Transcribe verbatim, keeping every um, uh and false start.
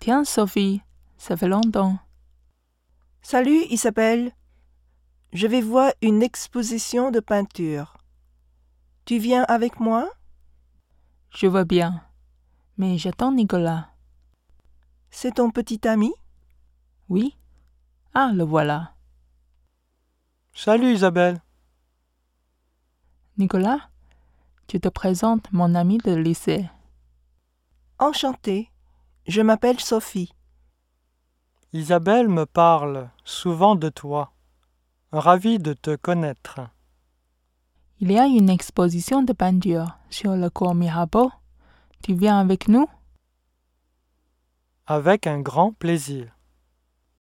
Tiens, Sophie, ça fait longtemps. Salut, Isabelle. Je vais voir une exposition de peinture. Tu viens avec moi? Je vois bien, mais j'attends Nicolas. C'est ton petit ami? Oui? Ah, le voilà. Salut Isabelle. Nicolas, tu te présentes mon ami de lycée. Enchantée. Je m'appelle Sophie. Isabelle me parle souvent de toi. Ravi de te connaître. Il y a une exposition de peinture sur le cours Mirabeau. Tu viens avec nous? Avec un grand plaisir.